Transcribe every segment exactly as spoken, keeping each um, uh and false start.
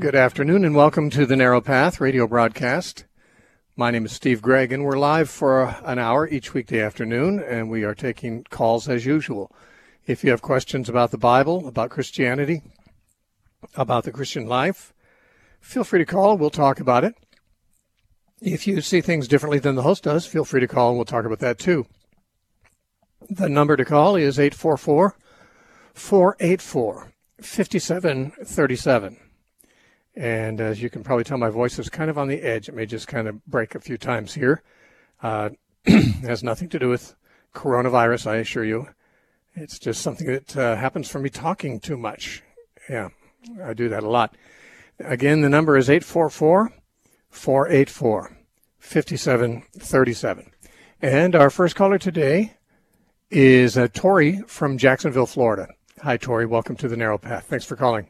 good afternoon, and welcome to the Narrow Path radio broadcast. My name is Steve Gregg, and we're live for an hour each weekday afternoon, and we are taking calls as usual. If you have questions about the Bible, about Christianity, about the Christian life, feel free to call. We'll talk about it. If you see things differently than the host does, feel free to call, and we'll talk about that too. The number to call is eight four four, four eight four, five seven three seven. And as you can probably tell, my voice is kind of on the edge. It may just kind of break a few times here. Uh, it has nothing to do with coronavirus, I assure you. It's just something that uh, happens from me talking too much. Yeah, I do that a lot. Again, the number is eight four four, four eight four, five seven three seven. And our first caller today is uh, Tori from Jacksonville, Florida. Hi, Tori. Welcome to the Narrow Path. Thanks for calling.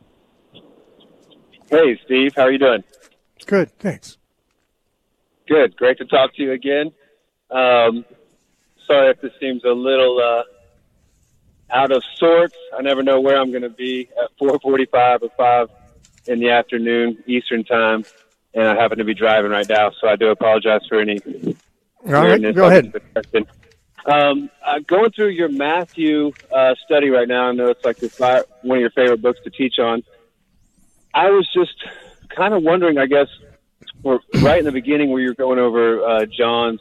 Hey, Steve. How are you doing? Good, thanks. Good. Great to talk to you again. Um, sorry if this seems a little uh, out of sorts. I never know where I'm going to be at four forty-five or five in the afternoon Eastern time, and I happen to be driving right now, so I do apologize for any All right, go ahead. Um, uh, going through your Matthew uh, study right now, I know it's like your, one of your favorite books to teach on. I was just kind of wondering, I guess, for, right in the beginning where you're going over uh, John's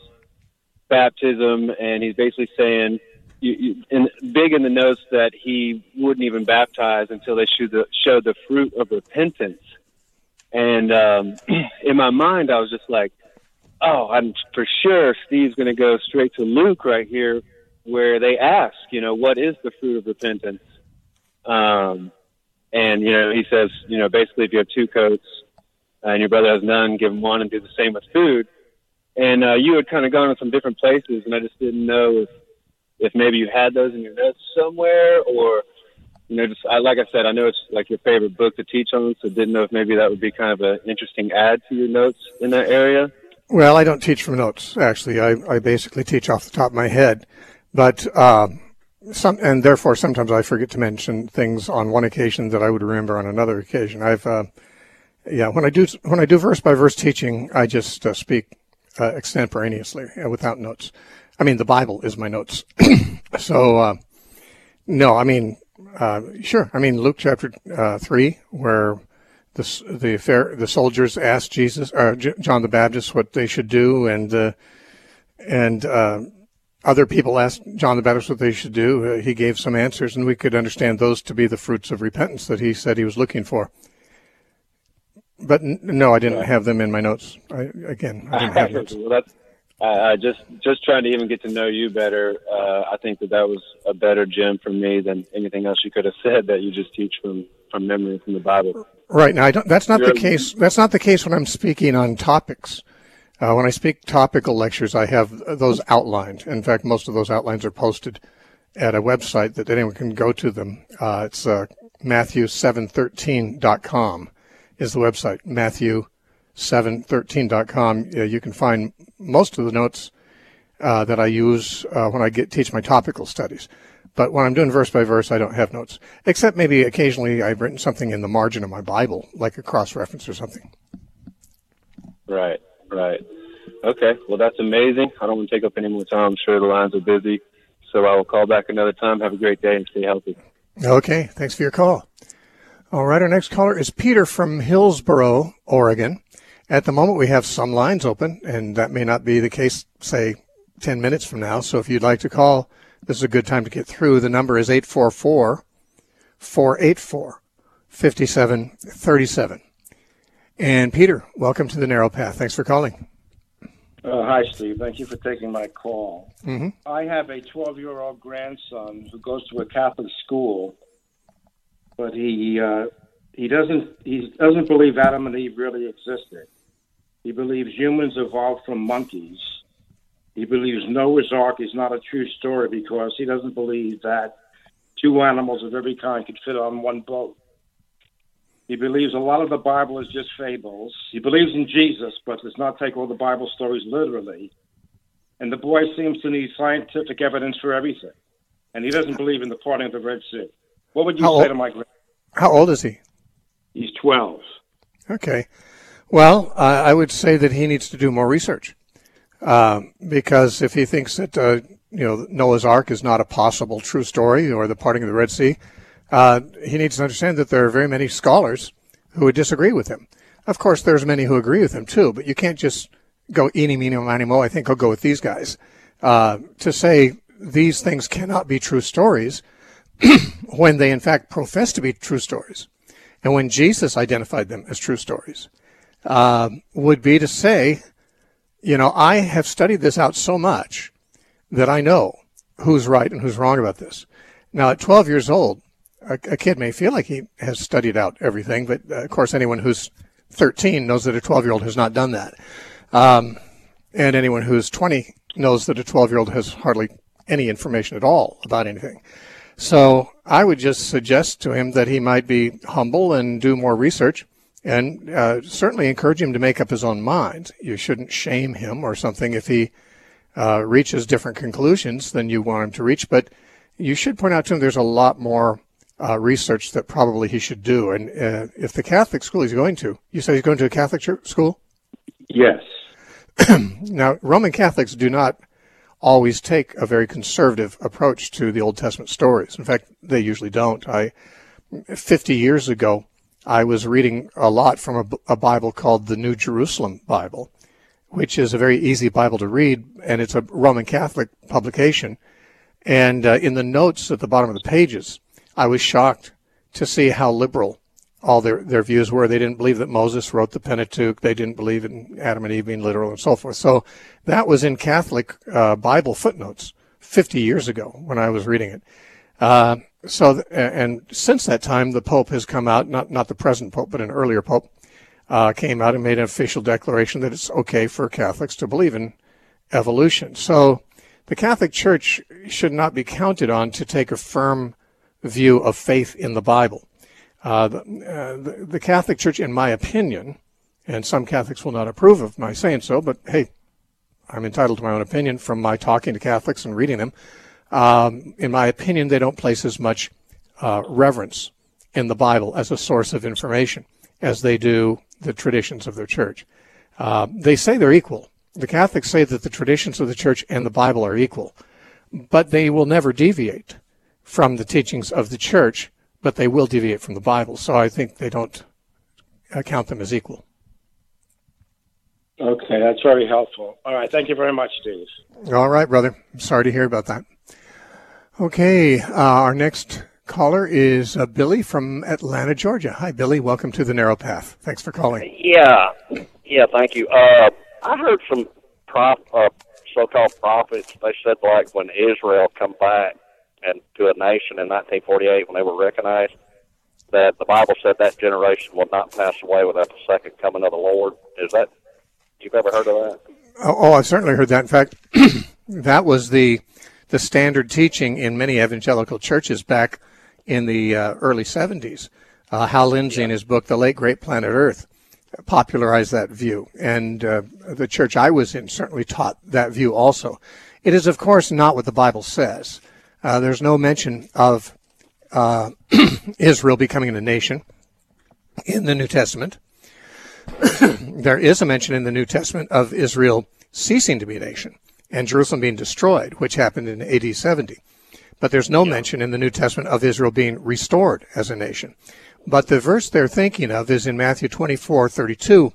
baptism, and he's basically saying, you, you, in, big in the notes, that he wouldn't even baptize until they showed the, showed the fruit of repentance. And um, in my mind, I was just like, oh, I'm for sure Steve's going to go straight to Luke right here, where they ask, you know, what is the fruit of repentance? Um, and, you know, he says, you know, basically if you have two coats uh, and your brother has none, give him one and do the same with food. And uh, you had kind of gone to some different places, and I just didn't know if, if maybe you had those in your notes somewhere, or, you know, just I, like I said, I know it's like your favorite book to teach on, so didn't know if maybe that would be kind of an interesting add to your notes in that area. Well, I don't teach from notes, actually. I, I basically teach off the top of my head. But, uh, some, and therefore sometimes I forget to mention things on one occasion that I would remember on another occasion. I've, uh, yeah, when I do, when I do verse by verse teaching, I just uh, speak uh, extemporaneously uh, without notes. I mean, the Bible is my notes. so, uh, no, I mean, uh, sure. I mean, Luke chapter uh, three, where The the fair, the soldiers asked Jesus, uh, John the Baptist, what they should do, and uh, and uh, other people asked John the Baptist what they should do. Uh, he gave some answers, and we could understand those to be the fruits of repentance that he said he was looking for. But n- no, I didn't have them in my notes. I, again, I didn't have notes. Well, that's uh, just just trying to even get to know you better. Uh, I think that that was a better gem for me than anything else you could have said that you just teach from, from memory from the Bible. Right. Now, I don't, that's not the case. That's not the case when I'm speaking on topics. Uh, when I speak topical lectures, I have those outlined. In fact, most of those outlines are posted at a website that anyone can go to them. Uh, it's uh, Matthew seven thirteen dot com is the website, Matthew seven thirteen dot com. Uh, you can find most of the notes uh, that I use uh, when I get teach my topical studies. But when I'm doing verse by verse, I don't have notes, except maybe occasionally I've written something in the margin of my Bible, like a cross-reference or something. Right, right. Okay, well, that's amazing. I don't want to take up any more time. I'm sure the lines are busy, so I will call back another time. Have a great day and stay healthy. Okay, thanks for your call. All right, our next caller is Peter from Hillsboro, Oregon. At the moment, we have some lines open, and that may not be the case, say, ten minutes from now. So if you'd like to call, this is a good time to get through. The number is eight four four, four eight four, five seven three seven. And Peter, welcome to the Narrow Path. Thanks for calling. Uh, hi, Steve. Thank you for taking my call. Mm-hmm. I have a twelve-year-old grandson who goes to a Catholic school, but he uh, he doesn't he doesn't believe Adam and Eve really existed. He believes humans evolved from monkeys. He believes Noah's Ark is not a true story because he doesn't believe that two animals of every kind could fit on one boat. He believes a lot of the Bible is just fables. He believes in Jesus, but does not take all the Bible stories literally. And the boy seems to need scientific evidence for everything. And he doesn't believe in the parting of the Red Sea. What would you How say old? to my grandson? How old is he? He's twelve. Okay. Well, uh, I would say that he needs to do more research, um, because if he thinks that uh, you know Noah's Ark is not a possible true story, or the parting of the Red Sea, uh, he needs to understand that there are very many scholars who would disagree with him. Of course, there's many who agree with him too, but you can't just go eeny, meeny, miny, mo. I think I'll go with these guys uh, to say these things cannot be true stories when they in fact profess to be true stories, and when Jesus identified them as true stories. Uh, would be to say, you know, I have studied this out so much that I know who's right and who's wrong about this. Now, at twelve years old, a, a kid may feel like he has studied out everything, but uh, of course anyone who's thirteen knows that a twelve-year-old has not done that. Um, and anyone who's twenty knows that a twelve-year-old has hardly any information at all about anything. So I would just suggest to him that he might be humble and do more research, and uh, certainly encourage him to make up his own mind. You shouldn't shame him or something if he uh, reaches different conclusions than you want him to reach, but you should point out to him there's a lot more uh, research that probably he should do. And uh, if the Catholic school he's going to, you say he's going to a Catholic church school? Yes. Now, Roman Catholics do not always take a very conservative approach to the Old Testament stories. In fact, they usually don't. I, fifty years ago, I was reading a lot from a, a Bible called the New Jerusalem Bible, which is a very easy Bible to read, and it's a Roman Catholic publication. And uh, in the notes at the bottom of the pages, I was shocked to see how liberal all their, their views were. They didn't believe that Moses wrote the Pentateuch. They didn't believe in Adam and Eve being literal and so forth. So that was in Catholic uh, Bible footnotes fifty years ago when I was reading it. Uh, so, and since that time, the Pope has come out, not, not the present Pope, but an earlier Pope, uh, came out and made an official declaration that it's okay for Catholics to believe in evolution. So the Catholic Church should not be counted on to take a firm view of faith in the Bible. Uh, the, uh, the, the Catholic Church, in my opinion, and some Catholics will not approve of my saying so, but hey, I'm entitled to my own opinion from my talking to Catholics and reading them. Um, in my opinion, they don't place as much uh, reverence in the Bible as a source of information as they do the traditions of their church. Uh, they say they're equal. The Catholics say that the traditions of the church and the Bible are equal, but they will never deviate from the teachings of the church, but they will deviate from the Bible. So I think they don't count them as equal. Okay, that's very helpful. All right, thank you very much, Steve. All right, brother. I'm sorry to hear about that. Okay, uh, our next caller is uh, Billy from Atlanta, Georgia. Hi, Billy. Welcome to the Narrow Path. Thanks for calling. Yeah, yeah, thank you. Uh, I heard some prof, uh, so-called prophets. They said, like, when Israel come back and to a nation in nineteen forty-eight when they were recognized, that the Bible said that generation will not pass away without the second coming of the Lord. Is that, you've ever heard of that? Oh, oh I've certainly heard that. In fact, that was the the standard teaching in many evangelical churches back in the uh, early seventies. Uh, Hal Lindsey, in his book, The Late Great Planet Earth, popularized that view. And uh, the church I was in certainly taught that view also. It is, of course, not what the Bible says. Uh, there's no mention of uh, Israel becoming a nation in the New Testament. There is a mention in the New Testament of Israel ceasing to be a nation and Jerusalem being destroyed, which happened in A D seventy. But there's no yeah. mention in the New Testament of Israel being restored as a nation. But the verse they're thinking of is in Matthew twenty-four thirty-two,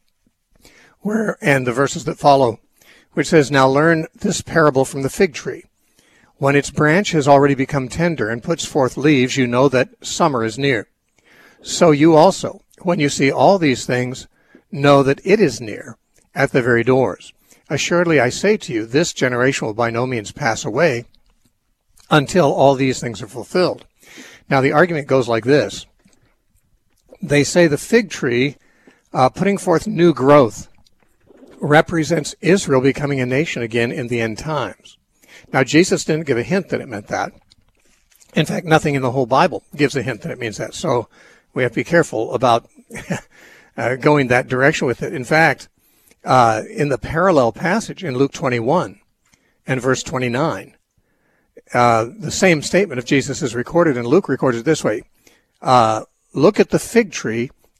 where, and the verses that follow, which says, "Now learn this parable from the fig tree. When its branch has already become tender and puts forth leaves, you know that summer is near. So you also, when you see all these things, know that it is near, at the very doors. Assuredly, I say to you, this generation will by no means pass away until all these things are fulfilled." Now, the argument goes like this. They say the fig tree, uh, putting forth new growth, represents Israel becoming a nation again in the end times. Now, Jesus didn't give a hint that it meant that. In fact, nothing in the whole Bible gives a hint that it means that. So we have to be careful about uh, going that direction with it. In fact, uh, in the parallel passage in Luke twenty-one and verse twenty-nine, uh, the same statement of Jesus is recorded, and Luke records it this way. Uh, Look at the fig tree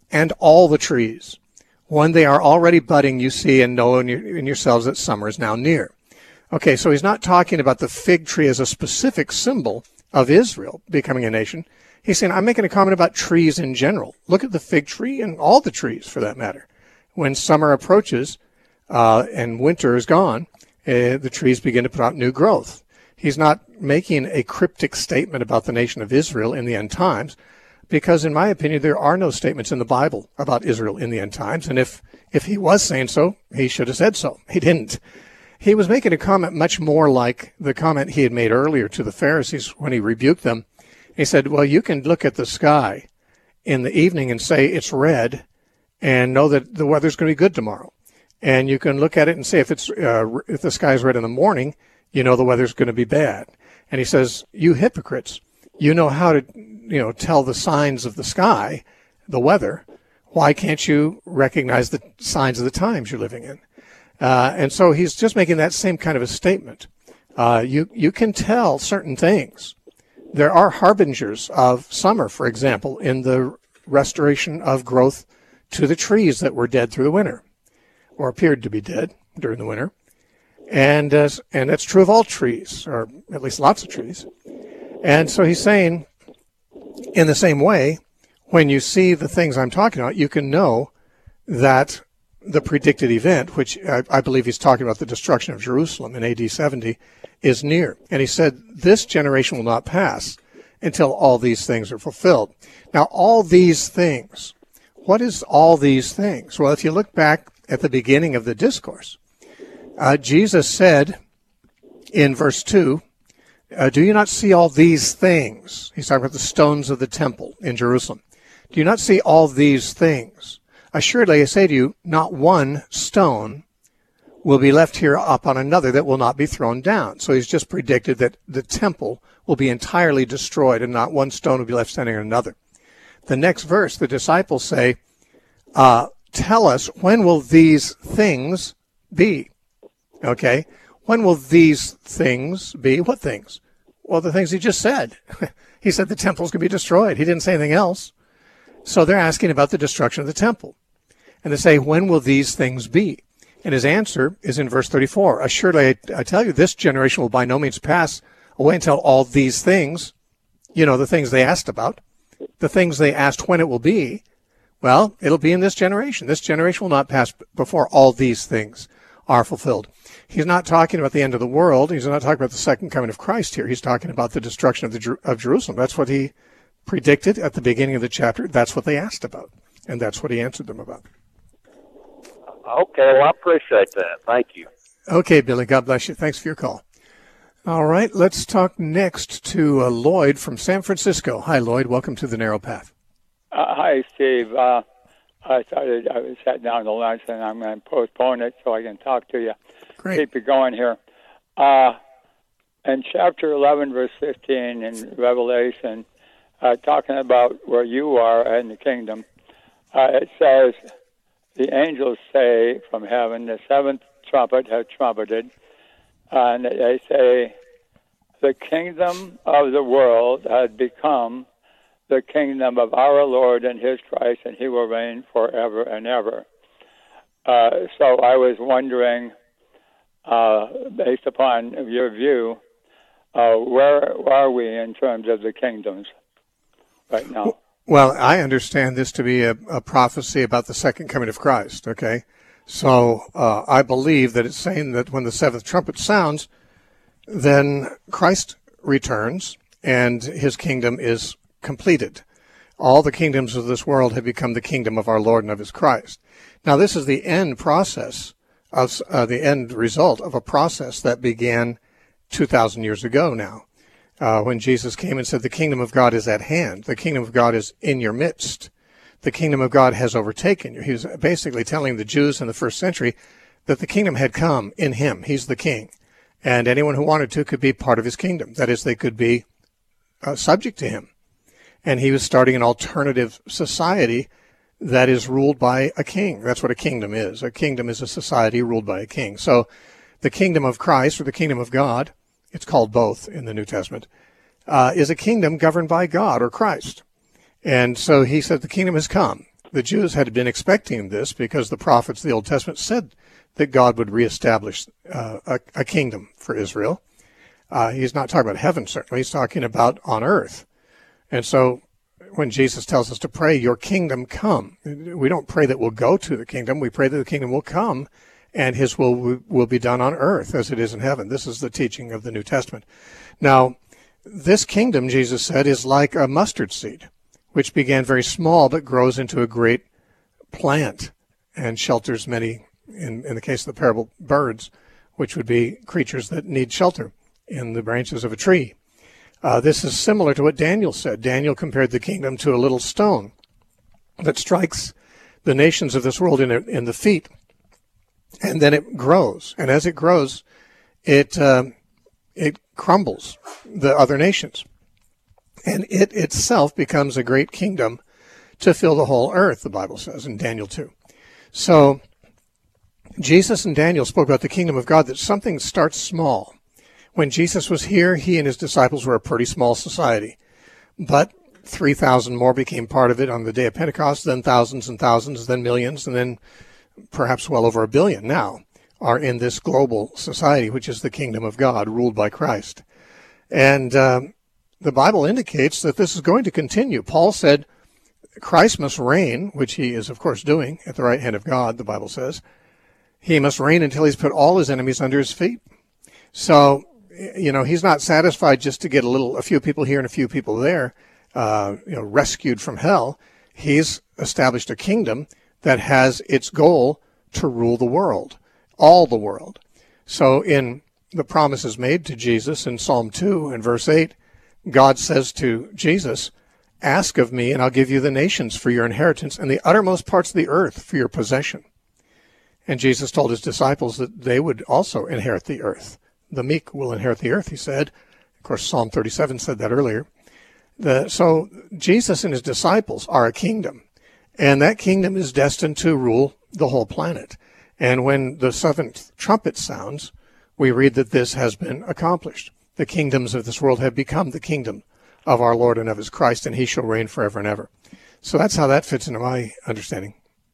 and all the trees. When they are already budding, you see and know in, your, in yourselves that summer is now near. Okay, so he's not talking about the fig tree as a specific symbol of Israel becoming a nation. He's saying, I'm making a comment about trees in general. Look at the fig tree and all the trees, for that matter. When summer approaches uh, and winter is gone, uh, the trees begin to put out new growth. He's not making a cryptic statement about the nation of Israel in the end times, because in my opinion, there are no statements in the Bible about Israel in the end times. And if, if he was saying so, he should have said so. He didn't. He was making a comment much more like the comment he had made earlier to the Pharisees when he rebuked them. He said, well, you can look at the sky in the evening and say it's red and know that the weather's going to be good tomorrow. And you can look at it and say if it's uh, if the sky's red in the morning, you know the weather's going to be bad. And he says, you hypocrites, you know how to, you know, tell the signs of the sky, the weather. Why can't you recognize the signs of the times you're living in? Uh, and so he's just making that same kind of a statement. Uh, you, you can tell certain things. There are harbingers of summer, for example, in the restoration of growth to the trees that were dead through the winter, or appeared to be dead during the winter. And, uh, and that's true of all trees, or at least lots of trees. And so he's saying, in the same way, when you see the things I'm talking about, you can know that the predicted event, which I, I believe he's talking about the destruction of Jerusalem in A D seventy, is near. And he said, this generation will not pass until all these things are fulfilled. Now, all these things, what is all these things? Well, if you look back at the beginning of the discourse, uh, Jesus said in verse two, uh, do you not see all these things? He's talking about the stones of the temple in Jerusalem. Do you not see all these things? Assuredly, I say to you, not one stone will be left here upon another that will not be thrown down. So he's just predicted that the temple will be entirely destroyed and not one stone will be left standing on another. The next verse, the disciples say, uh, tell us, when will these things be? Okay, when will these things be? What things? Well, the things he just said. He said the temple's going to be destroyed. He didn't say anything else. So they're asking about the destruction of the temple. And they say, when will these things be? And his answer is in verse thirty-four. Assuredly, I, I tell you, this generation will by no means pass away until all these things, you know, the things they asked about, the things they asked when it will be, well, it'll be in this generation. This generation will not pass before all these things are fulfilled. He's not talking about the end of the world. He's not talking about the second coming of Christ here. He's talking about the destruction of, the, of Jerusalem. That's what he predicted at the beginning of the chapter. That's what they asked about, and that's what he answered them about. Okay, well, I appreciate that. Thank you. Okay, Billy, God bless you. Thanks for your call. All right, let's talk next to uh, Lloyd from San Francisco. Hi, Lloyd. Welcome to The Narrow Path. Uh, hi, Steve. Uh, I started, I was sat down to lunch, and I'm going to postpone it so I can talk to you. Great. Keep it going here. Uh, in chapter eleven, verse fifteen in Revelation, uh, talking about where you are in the kingdom, uh, it says, the angels say from heaven, the seventh trumpet has trumpeted, and they say, the kingdom of the world has become the kingdom of our Lord and his Christ, and he will reign forever and ever. Uh, so I was wondering, uh, based upon your view, uh, where are we in terms of the kingdoms right now? Well, I understand this to be a, a prophecy about the second coming of Christ, okay? So uh, I believe that it's saying that when the seventh trumpet sounds, then Christ returns and his kingdom is completed. All the kingdoms of this world have become the kingdom of our Lord and of his Christ. Now, this is the end process, of uh, the end result of a process that began two thousand years ago now. Uh, when Jesus came and said, the kingdom of God is at hand. The kingdom of God is in your midst. The kingdom of God has overtaken you. He was basically telling the Jews in the first century that the kingdom had come in him. He's the king. And anyone who wanted to could be part of his kingdom. That is, they could be uh, subject to him. And he was starting an alternative society that is ruled by a king. That's what a kingdom is. A kingdom is a society ruled by a king. So the kingdom of Christ, or the kingdom of God, it's called both in the New Testament, uh, is a kingdom governed by God or Christ. And so he said the kingdom has come. the Jews had been expecting this because the prophets of the Old Testament said that God would reestablish uh, a, a kingdom for Israel. Uh, he's not talking about heaven, certainly. He's talking about on earth. And so when Jesus tells us to pray, your kingdom come, we don't pray that we'll go to the kingdom. We pray that the kingdom will come and his will will be done on earth as it is in heaven. This is the teaching of the New Testament. Now, this kingdom, Jesus said, is like a mustard seed, which began very small but grows into a great plant and shelters many, in, in the case of the parable, birds, which would be creatures that need shelter in the branches of a tree. Uh, this is similar to what Daniel said. Daniel compared the kingdom to a little stone that strikes the nations of this world in, in the feet, and then it grows. And as it grows, it uh, it crumbles the other nations. And it itself becomes a great kingdom to fill the whole earth, the Bible says in Daniel two. So Jesus and Daniel spoke about the kingdom of God, that something starts small. When Jesus was here, he and his disciples were a pretty small society. But three thousand more became part of it on the day of Pentecost, then thousands and thousands, then millions, and then perhaps well over a billion now are in this global society, which is the kingdom of God, ruled by Christ. And um, the Bible indicates that this is going to continue. Paul said Christ must reign, which he is, of course, doing at the right hand of God, the Bible says. He must reign until he's put all his enemies under his feet. So, you know, he's not satisfied just to get a little, a few people here and a few people there, uh, you know, rescued from hell. He's established a kingdom that has its goal to rule the world, all the world. So in the promises made to Jesus in Psalm two and verse eight, God says to Jesus, ask of me and I'll give you the nations for your inheritance and the uttermost parts of the earth for your possession. And Jesus told his disciples that they would also inherit the earth. The meek will inherit the earth, he said. Of course, Psalm thirty-seven said that earlier. The, so Jesus and his disciples are a kingdom, and that kingdom is destined to rule the whole planet. And when the seventh trumpet sounds, we read that this has been accomplished. The kingdoms of this world have become the kingdom of our Lord and of his Christ, and he shall reign forever and ever. So that's how that fits into my understanding.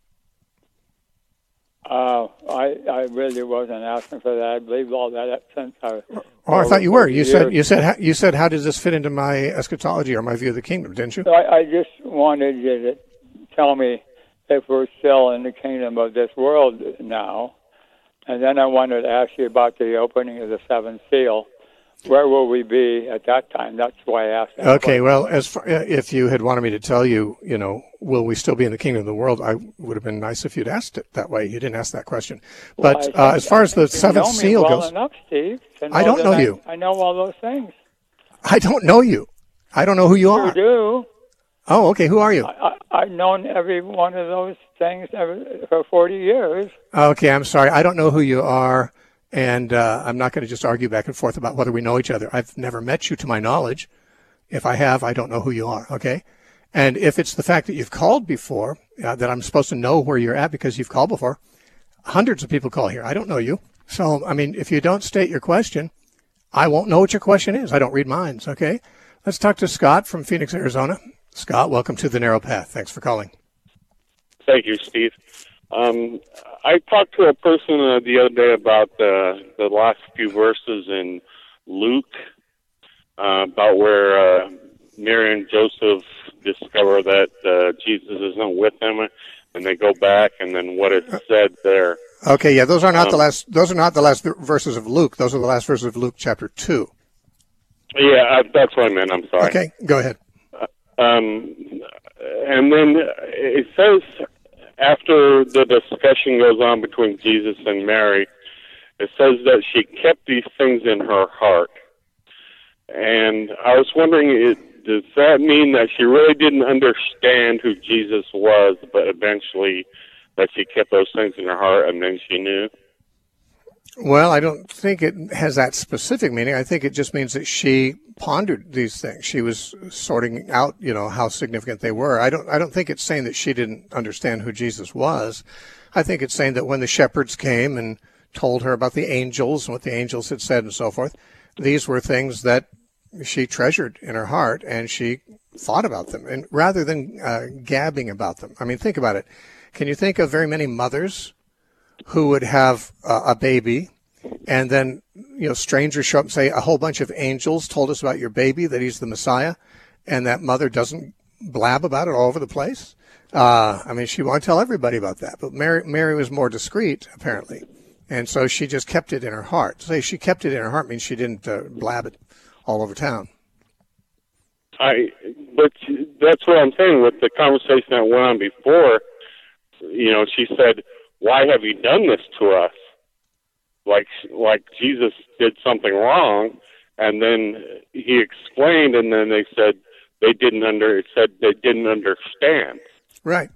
Uh, I I really wasn't asking for that. I believe all that since I. Oh, I thought you were. You years. said you said you said how does this fit into my eschatology or my view of the kingdom? Didn't you? So I, I just wanted you to tell me if we're still in the kingdom of this world now, and then I wanted to ask you about the opening of the seventh seal. Where will we be at that time? That's why I asked that Okay, question. well, as far, if you had wanted me to tell you, you know, will we still be in the kingdom of the world, I would have been nice if you'd asked it that way. You didn't ask that question. But well, uh, as far as the seventh seal well goes, enough, Steve, to know I don't know I, you. I know all those things. I don't know you. I don't know who you are. You do. Oh, okay. Who are you? I, I, I've known every one of those things every, for forty years. Okay, I'm sorry. I don't know who you are. And uh, I'm not going to just argue back and forth about whether we know each other. I've never met you to my knowledge. If I have, I don't know who you are, okay? And if it's the fact that you've called before, uh, that I'm supposed to know where you're at because you've called before, hundreds of people call here. I don't know you. So, I mean, if you don't state your question, I won't know what your question is. I don't read minds, okay? Let's talk to Scott from Phoenix, Arizona. Scott, welcome to The Narrow Path. Thanks for calling. Thank you, Steve. Um, I talked to a person uh, the other day about uh, the last few verses in Luke, uh, about where uh, Mary and Joseph discover that uh, Jesus isn't with them, and they go back, and then what it said there. Okay, yeah, those are not um, the last. Those are not the last verses of Luke. Those are the last verses of Luke, chapter two. Yeah, uh, that's what I meant. I'm sorry. Okay, go ahead. Uh, um, and then it says, after the discussion goes on between Jesus and Mary, it says that she kept these things in her heart. And I was wondering, it, does that mean that she really didn't understand who Jesus was, but eventually that she kept those things in her heart and then she knew? Well, I don't think it has that specific meaning. I think it just means that she pondered these things. She was sorting out, you know, how significant they were. I don't, I don't think it's saying that she didn't understand who Jesus was. I think it's saying that when the shepherds came and told her about the angels and what the angels had said and so forth, these were things that she treasured in her heart, and she thought about them, and rather than uh, gabbing about them. I mean, think about it. Can you think of very many mothers who would have uh, a baby, and then, you know, strangers show up and say, a whole bunch of angels told us about your baby, that he's the Messiah, and that mother doesn't blab about it all over the place? Uh, I mean, she wanted to tell everybody about that, but Mary, Mary was more discreet, apparently, and so she just kept it in her heart. To say she kept it in her heart means she didn't uh, blab it all over town. I, but that's what I'm saying with the conversation that went on before. You know, she said, "Why have you done this to us?" Like, like Jesus did something wrong, and then he explained, and then they said they didn't under. It said they didn't understand. Right.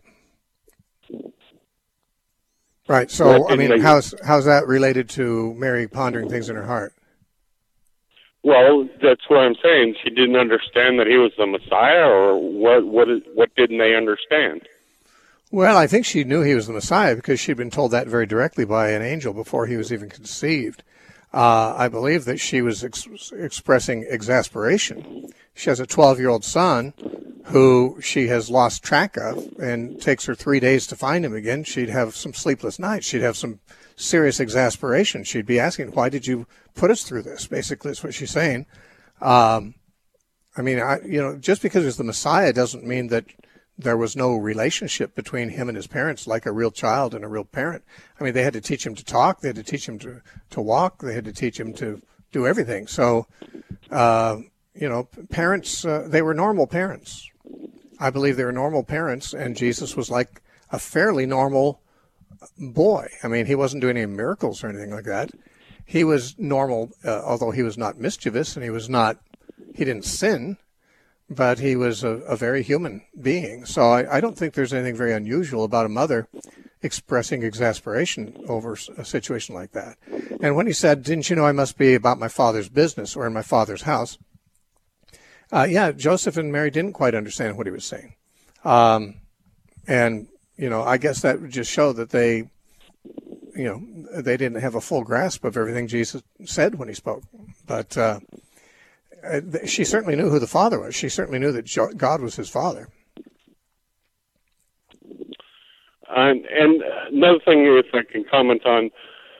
Right. So, I mean, how's how's that related to Mary pondering things in her heart? Well, that's what I'm saying. She didn't understand that he was the Messiah, or what? What? Is, what didn't they understand? Well, I think she knew he was the Messiah because she'd been told that very directly by an angel before he was even conceived. Uh, I believe that she was ex- expressing exasperation. She has a twelve-year-old son who she has lost track of, and takes her three days to find him again. She'd have some sleepless nights. She'd have some serious exasperation. She'd be asking, "Why did you put us through this?" Basically, is what she's saying. Um, I mean, I, you know, just because he's the Messiah doesn't mean that there was no relationship between him and his parents, like a real child and a real parent. I mean, they had to teach him to talk. They had to teach him to, to walk. They had to teach him to do everything. So, uh, you know, parents, uh, they were normal parents. I believe they were normal parents, and Jesus was like a fairly normal boy. I mean, he wasn't doing any miracles or anything like that. He was normal, uh, although he was not mischievous, and he was not, he didn't sin, but he was a, a very human being. So I, I don't think there's anything very unusual about a mother expressing exasperation over a situation like that. And when he said, "Didn't you know I must be about my Father's business or in my Father's house?" Uh, yeah, Joseph and Mary didn't quite understand what he was saying. Um, and, you know, I guess that would just show that they, you know, they didn't have a full grasp of everything Jesus said when he spoke. But uh, she certainly knew who the Father was. She certainly knew that God was his Father. And, and another thing, if I can comment on,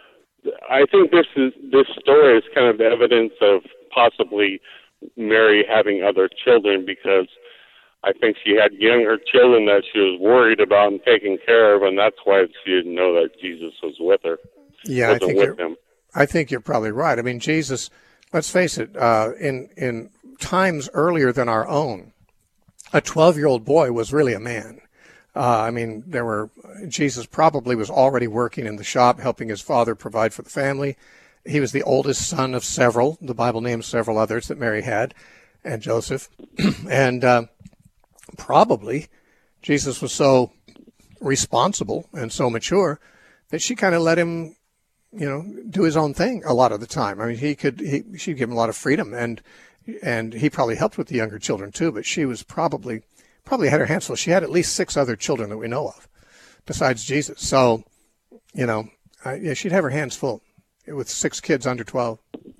I think this is this story is kind of evidence of possibly Mary having other children, because I think she had younger children that she was worried about and taking care of, and that's why she didn't know that Jesus was with her. Yeah, I think you're, him. I think you're probably right. I mean, Jesus, let's face it, uh, in in times earlier than our own, a twelve-year-old boy was really a man. Uh, I mean, there were Jesus probably was already working in the shop, helping his father provide for the family. He was the oldest son of several. The Bible names several others that Mary had, and Joseph. and uh, probably Jesus was so responsible and so mature that she kind of let him, you know, do his own thing a lot of the time. I mean, he could, he, she'd give him a lot of freedom, and and he probably helped with the younger children too. But she was probably probably had her hands full. She had at least six other children that we know of, besides Jesus. So, you know, uh, yeah, she'd have her hands full with six kids under twelve.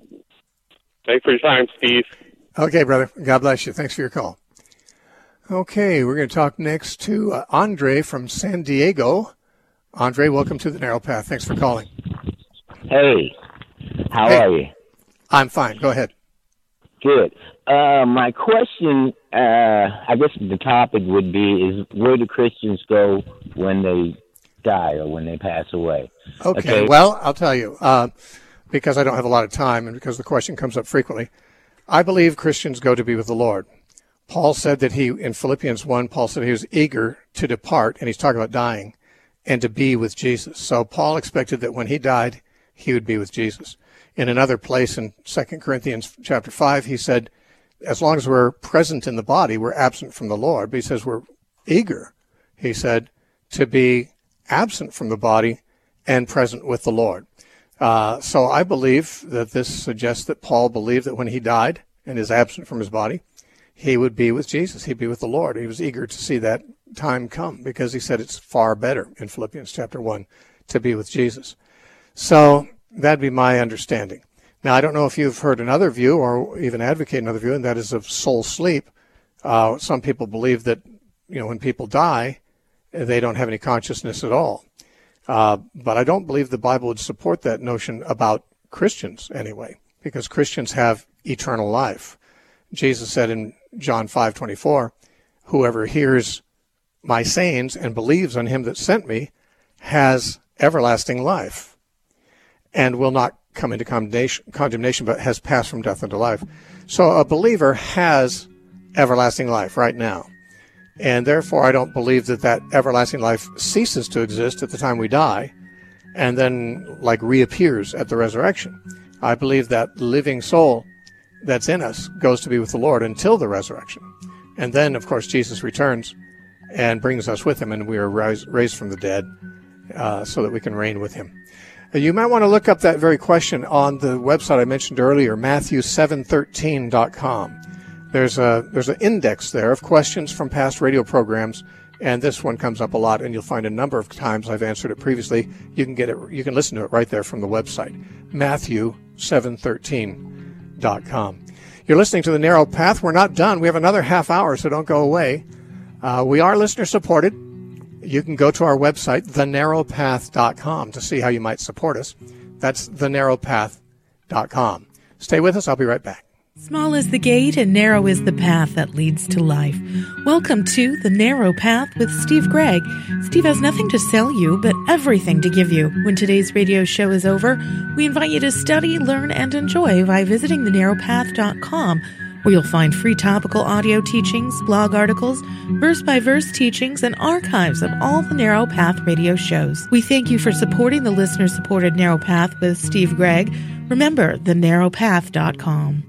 Thanks for your time, Steve. Okay, brother. God bless you. Thanks for your call. Okay, we're going to talk next to uh, Andre from San Diego. Andre, welcome to the Narrow Path. Thanks for calling. Hey, how hey. are you? I'm fine. Go ahead. Good. Uh, my question, uh, I guess the topic would be, is where do Christians go when they die or when they pass away? Okay, okay. Well, I'll tell you, uh, because I don't have a lot of time and because the question comes up frequently, I believe Christians go to be with the Lord. Paul said that he, in Philippians one, Paul said he was eager to depart, and he's talking about dying, and to be with Jesus. So Paul expected that when he died, he would be with Jesus. In another place in Second Corinthians chapter five, he said, as long as we're present in the body, we're absent from the Lord. But he says we're eager, he said, to be absent from the body and present with the Lord. Uh, so I believe that this suggests that Paul believed that when he died and is absent from his body, he would be with Jesus. He'd be with the Lord. He was eager to see that time come because he said it's far better in Philippians chapter one to be with Jesus. So that'd be my understanding. Now, I don't know if you've heard another view or even advocate another view, and that is of soul sleep. Uh, some people believe that, you know, when people die, they don't have any consciousness at all. Uh, but I don't believe the Bible would support that notion about Christians anyway, because Christians have eternal life. Jesus said in John five twenty-four, whoever hears my sayings and believes on him that sent me has everlasting life and will not come into condemnation, condemnation, but has passed from death into life. So a believer has everlasting life right now. And therefore, I don't believe that that everlasting life ceases to exist at the time we die and then, like, reappears at the resurrection. I believe that living soul that's in us goes to be with the Lord until the resurrection. And then, of course, Jesus returns and brings us with him, and we are rise, raised from the dead uh, so that we can reign with him. You might want to look up that very question on the website I mentioned earlier, Matthew seven thirteen dot com. There's a there's an index there of questions from past radio programs, and this one comes up a lot, and you'll find a number of times I've answered it previously. You can get it, you can listen to it right there from the website, Matthew seven thirteen dot com. You're listening to The Narrow Path. We're not done. We have another half hour, so don't go away. Uh, we are listener supported. You can go to our website, the narrow path dot com, to see how you might support us. That's the narrow path dot com. Stay with us. I'll be right back. Small is the gate and narrow is the path that leads to life. Welcome to The Narrow Path with Steve Gregg. Steve has nothing to sell you, but everything to give you. When today's radio show is over, we invite you to study, learn, and enjoy by visiting the narrow path dot com, where you'll find free topical audio teachings, blog articles, verse-by-verse teachings, and archives of all the Narrow Path radio shows. We thank you for supporting the listener-supported Narrow Path with Steve Gregg. Remember, the narrow path dot com.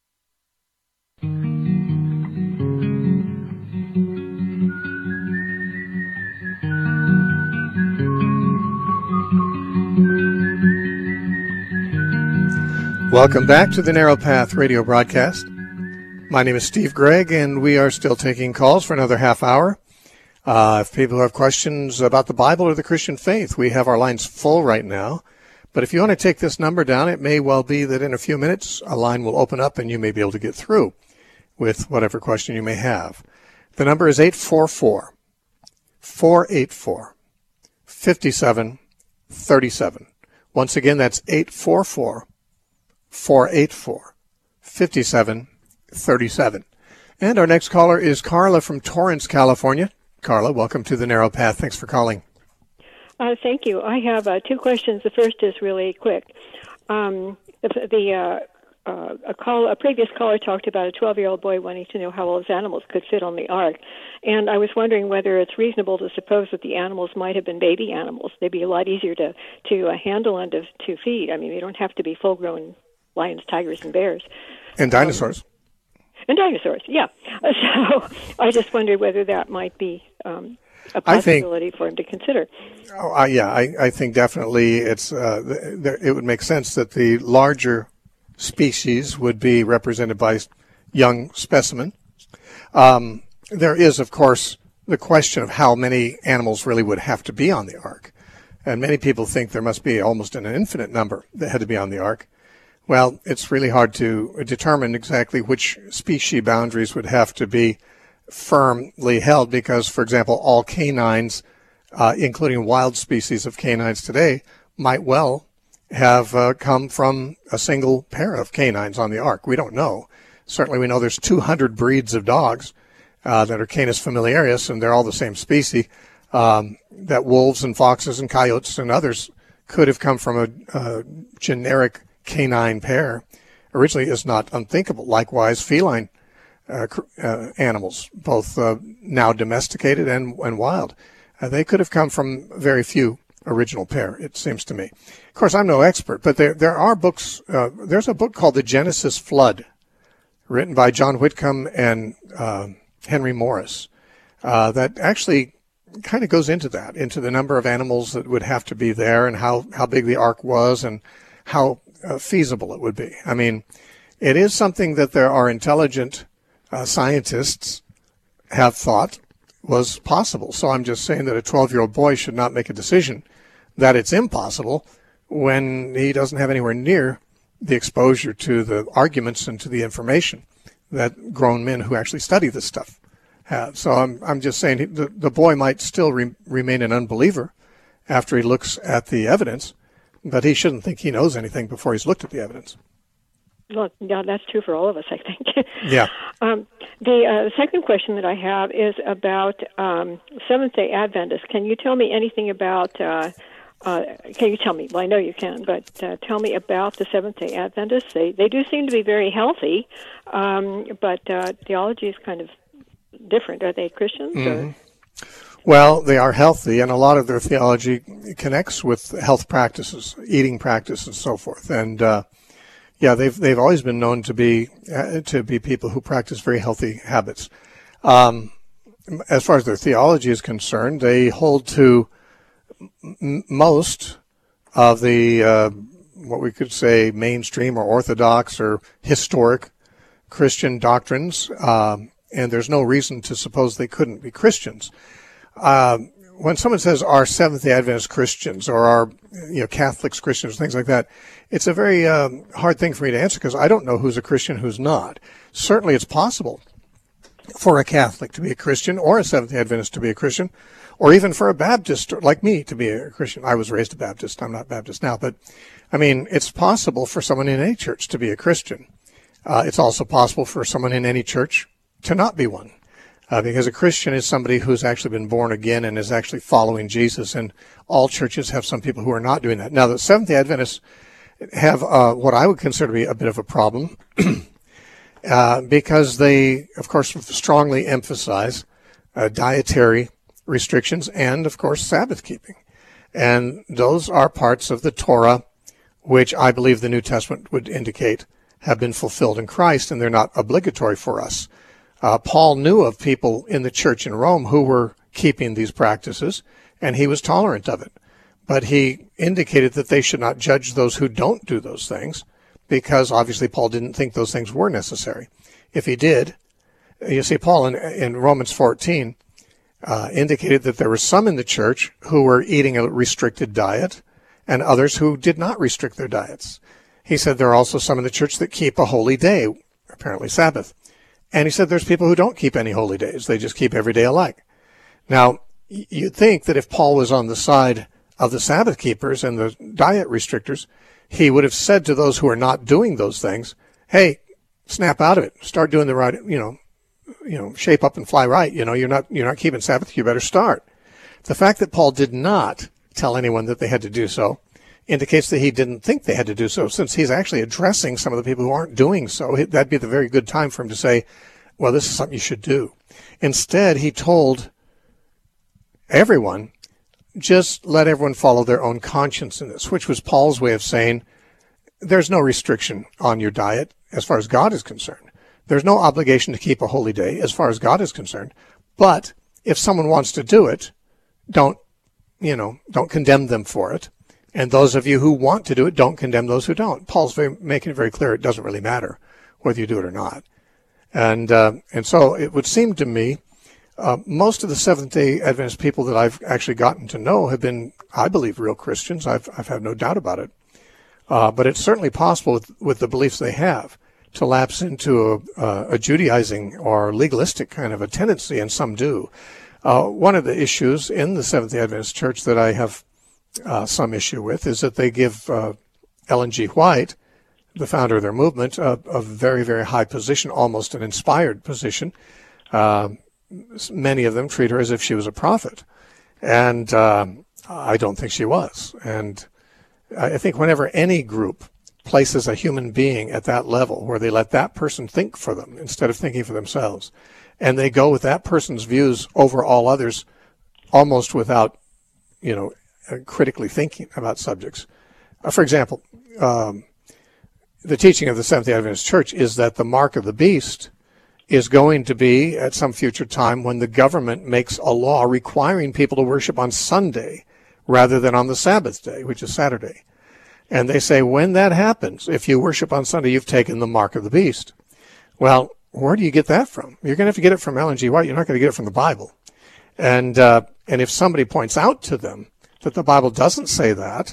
Welcome back to the Narrow Path radio broadcast. My name is Steve Gregg, and we are still taking calls for another half hour. Uh, if people have questions about the Bible or the Christian faith, we have our lines full right now. But if you want to take this number down, it may well be that in a few minutes a line will open up and you may be able to get through with whatever question you may have. The number is eight four four, four eight four, five seven three seven. Once again, that's eight four four, four eight four, five seven three seven. And our next caller is Carla from Torrance, California. Carla, welcome to the Narrow Path. Thanks for calling. Uh, thank you. I have uh, two questions. The first is really quick. Um, the the uh, uh, a call a previous caller talked about a twelve-year-old boy wanting to know how all his animals could fit on the ark, and I was wondering whether it's reasonable to suppose that the animals might have been baby animals. They'd be a lot easier to to uh, handle and to to feed. I mean, they don't have to be full-grown lions, tigers, and bears. And dinosaurs. Um, and dinosaurs, yeah. So I just wondered whether that might be um, a possibility think, for him to consider. Oh, uh, yeah, I, I think definitely it's uh, th- th- it would make sense that the larger species would be represented by young specimen. Um, there is, of course, the question of how many animals really would have to be on the ark. And many people think there must be almost an infinite number that had to be on the ark. Well, it's really hard to determine exactly which species boundaries would have to be firmly held because, for example, all canines, uh, including wild species of canines today, might well have uh, come from a single pair of canines on the ark. We don't know. Certainly we know there's two hundred breeds of dogs uh, that are Canis familiaris, and they're all the same species, um, that wolves and foxes and coyotes and others could have come from a, a generic canine pair originally is not unthinkable. Likewise, feline uh, uh, animals, both uh, now domesticated and, and wild, uh, they could have come from very few original pair, it seems to me. Of course, I'm no expert, but there there are books. Uh, there's a book called The Genesis Flood, written by John Whitcomb and uh, Henry Morris, uh, that actually kind of goes into that, into the number of animals that would have to be there and how, how big the ark was and how Uh, feasible it would be. I mean, it is something that there are intelligent uh, scientists have thought was possible. So I'm just saying that a twelve-year-old boy should not make a decision that it's impossible when he doesn't have anywhere near the exposure to the arguments and to the information that grown men who actually study this stuff have. So I'm I'm just saying he, the, the boy might still re, remain an unbeliever after he looks at the evidence, but he shouldn't think he knows anything before he's looked at the evidence. Well, yeah, that's true for all of us, I think. Yeah. Um, the uh, second question that I have is about um, Seventh-day Adventists. Can you tell me anything about, uh, uh, can you tell me, well, I know you can, but uh, tell me about the Seventh-day Adventists. They they do seem to be very healthy, um, but uh, theology is kind of different. Are they Christians? Mm-hmm. Or? Well, they are healthy, and a lot of their theology connects with health practices, eating practices, and so forth. And uh, yeah, they've they've always been known to be uh, to be people who practice very healthy habits. Um, as far as their theology is concerned, they hold to m- most of the uh, what we could say mainstream or orthodox or historic Christian doctrines, um, and there's no reason to suppose they couldn't be Christians. Uh, when someone says are Seventh-day Adventist Christians or are you know Catholics Christians, things like that, it's a very um, hard thing for me to answer because I don't know who's a Christian, who's not. Certainly it's possible for a Catholic to be a Christian or a Seventh-day Adventist to be a Christian, or even for a Baptist like me to be a Christian. I was raised a Baptist. I'm not Baptist now, but I mean, it's possible for someone in any church to be a Christian. Uh, it's also possible for someone in any church to not be one. Uh, because a Christian is somebody who's actually been born again and is actually following Jesus, and all churches have some people who are not doing that. Now, the Seventh-day Adventists have uh, what I would consider to be a bit of a problem uh, because they, of course, strongly emphasize uh, dietary restrictions and, of course, Sabbath keeping. And those are parts of the Torah which I believe the New Testament would indicate have been fulfilled in Christ, and they're not obligatory for us. Uh, Paul knew of people in the church in Rome who were keeping these practices, and he was tolerant of it. But he indicated that they should not judge those who don't do those things, because obviously Paul didn't think those things were necessary. If he did, you see, Paul in, in Romans fourteen uh, indicated that there were some in the church who were eating a restricted diet, and others who did not restrict their diets. He said there are also some in the church that keep a holy day, apparently Sabbath. And he said there's people who don't keep any holy days. They just keep every day alike. Now, you'd think that if Paul was on the side of the Sabbath keepers and the diet restrictors, he would have said to those who are not doing those things, hey, snap out of it. Start doing the right, you know, you know, shape up and fly right. You know, you're not, you're not keeping Sabbath. You better start. The fact that Paul did not tell anyone that they had to do so indicates that he didn't think they had to do so, since he's actually addressing some of the people who aren't doing so. That'd be the very good time for him to say, well, this is something you should do. Instead, he told everyone, just let everyone follow their own conscience in this, which was Paul's way of saying, there's no restriction on your diet as far as God is concerned. There's no obligation to keep a holy day as far as God is concerned. But if someone wants to do it, don't, you know, don't condemn them for it. And those of you who want to do it, don't condemn those who don't. Paul's very, making it very clear it doesn't really matter whether you do it or not. And uh, and so it would seem to me uh, most of the Seventh-day Adventist people that I've actually gotten to know have been, I believe, real Christians. I've I've had no doubt about it. Uh, but it's certainly possible with, with the beliefs they have to lapse into a, a Judaizing or legalistic kind of a tendency, and some do. Uh, one of the issues in the Seventh-day Adventist Church that I have Uh, some issue with is that they give uh, Ellen G. White, the founder of their movement, a, a very, very high position, almost an inspired position. Uh, many of them treat her as if she was a prophet, and uh, I don't think she was. And I think whenever any group places a human being at that level, where they let that person think for them instead of thinking for themselves, and they go with that person's views over all others, almost without, you know, critically thinking about subjects. Uh, for example, um, the teaching of the Seventh-day Adventist Church is that the mark of the beast is going to be at some future time when the government makes a law requiring people to worship on Sunday rather than on the Sabbath day, which is Saturday. And they say when that happens, if you worship on Sunday, you've taken the mark of the beast. Well, where do you get that from? You're going to have to get it from Ellen G. White. You're not going to get it from the Bible. And uh, and if somebody points out to them that the Bible doesn't say that,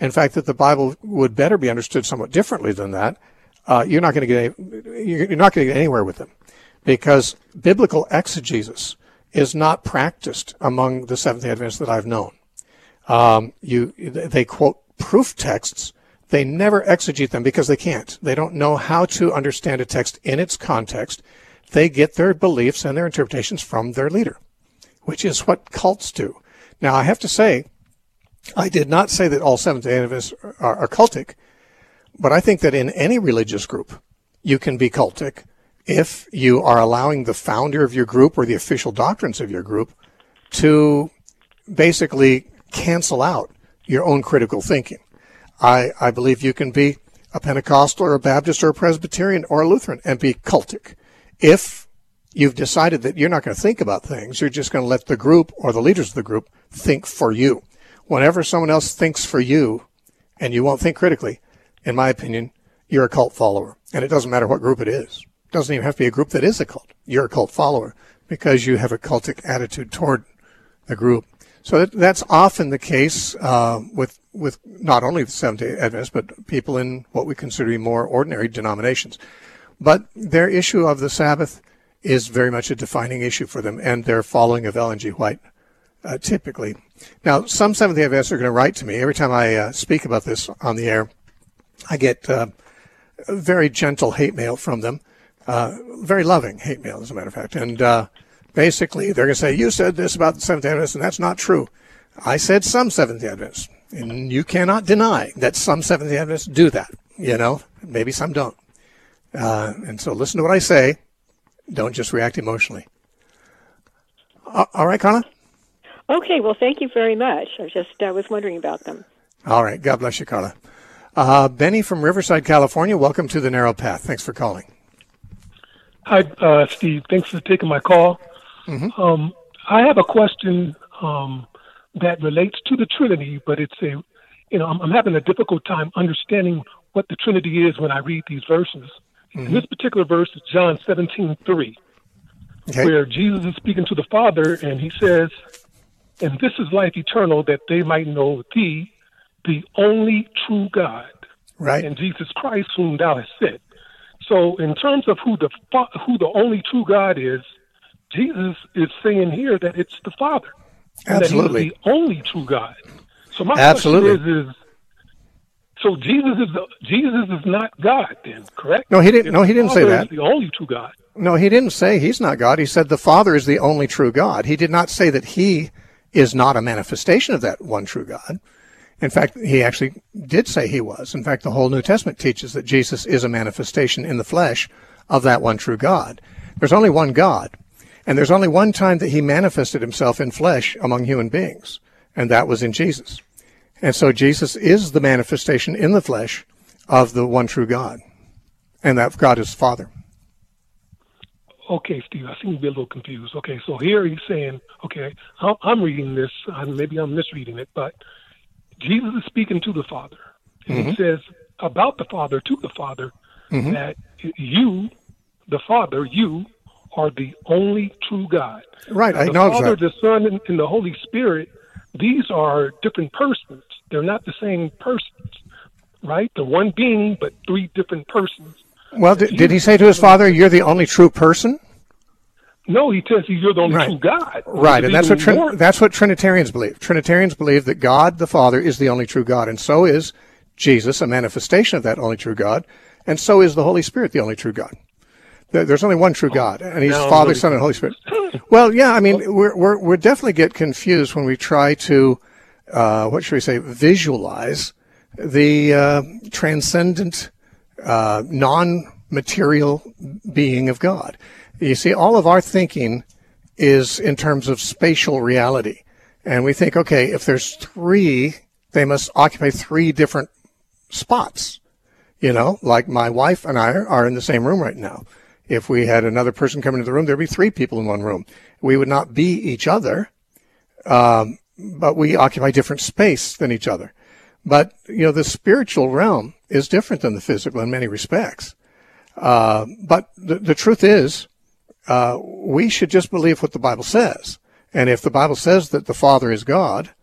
in fact, that the Bible would better be understood somewhat differently than that, uh, you're not going to get you're not going to get anywhere with them, because biblical exegesis is not practiced among the Seventh-day Adventists that I've known. Um, you they quote proof texts. They never exegete them because they can't. They don't know how to understand a text in its context. They get their beliefs and their interpretations from their leader, which is what cults do. Now, I have to say, I did not say that all Seventh-day Adventists are, are cultic, but I think that in any religious group, you can be cultic if you are allowing the founder of your group or the official doctrines of your group to basically cancel out your own critical thinking. I, I believe you can be a Pentecostal or a Baptist or a Presbyterian or a Lutheran and be cultic. If you've decided that you're not going to think about things, you're just going to let the group or the leaders of the group think for you. Whenever someone else thinks for you and you won't think critically, in my opinion, you're a cult follower. And it doesn't matter what group it is. It doesn't even have to be a group that is a cult. You're a cult follower because you have a cultic attitude toward the group. So that, that's often the case uh, with with not only the Seventh-day Adventists, but people in what we consider to be more ordinary denominations. But their issue of the Sabbath is very much a defining issue for them, and their following of Ellen G. White, uh, typically. Now, some Seventh-day Adventists are going to write to me. Every time I uh, speak about this on the air, I get uh, very gentle hate mail from them, uh, very loving hate mail, as a matter of fact. And uh, basically, they're going to say, you said this about the Seventh-day Adventists, and that's not true. I said some Seventh-day Adventists, and you cannot deny that some Seventh-day Adventists do that. You know, maybe some don't. Uh, and so listen to what I say. Don't just react emotionally. Uh, all right, Carla? Okay, well, thank you very much. I just uh, was wondering about them. All right. God bless you, Carla. Uh, Benny from Riverside, California, welcome to The Narrow Path. Thanks for calling. Hi, uh, Steve. Thanks for taking my call. Mm-hmm. Um, I have a question um, that relates to the Trinity, but it's a, you know, I'm, I'm having a difficult time understanding what the Trinity is when I read these verses. Mm-hmm. And this particular verse is John seventeen three, okay, where Jesus is speaking to the Father, and he says, and this is life eternal, that they might know thee, the only true God, right, and Jesus Christ, whom thou hast sent. So in terms of who the who the only true God is, Jesus is saying here that it's the Father. And absolutely. That he's the only true God. So my absolutely. question is, is so Jesus is the, Jesus is not God then, correct? No, he didn't. If no, he didn't say that. Is the only true God. No, he didn't say he's not God. He said the Father is the only true God. He did not say that he is not a manifestation of that one true God. In fact, he actually did say he was. In fact, the whole New Testament teaches that Jesus is a manifestation in the flesh of that one true God. There's only one God, and there's only one time that he manifested himself in flesh among human beings, and that was in Jesus. And so Jesus is the manifestation in the flesh of the one true God, and that God is Father. Okay, Steve, I seem to be a little confused. Okay, so here he's saying, okay, I'm reading this, maybe I'm misreading it, but Jesus is speaking to the Father. And mm-hmm. he says about the Father to the Father, mm-hmm. that you, the Father, you are the only true God. Right, now, I the acknowledge Father, that. The Son, and, and the Holy Spirit, these are different persons. They're not the same persons, right? The one being, but three different persons. Well, did, did he say to his Father, you're the only true person? No, he says you're the only right. true God. Right, and that's what Trin- that's what Trinitarians believe. Trinitarians believe that God, the Father, is the only true God, and so is Jesus, a manifestation of that only true God, and so is the Holy Spirit, the only true God. There's only one true God, and he's no, Father, really Son, and Holy Spirit. Well, yeah, I mean, we're we're we definitely get confused when we try to, uh, what should we say, visualize the uh, transcendent, uh, non-material being of God. You see, all of our thinking is in terms of spatial reality, and we think, okay, if there's three, they must occupy three different spots. You know, like my wife and I are in the same room right now. If we had another person come into the room, there'd be three people in one room. We would not be each other, um, but we occupy different space than each other. But, you know, the spiritual realm is different than the physical in many respects. Uh, but the, the truth is, uh, we should just believe what the Bible says. And if the Bible says that the Father is God,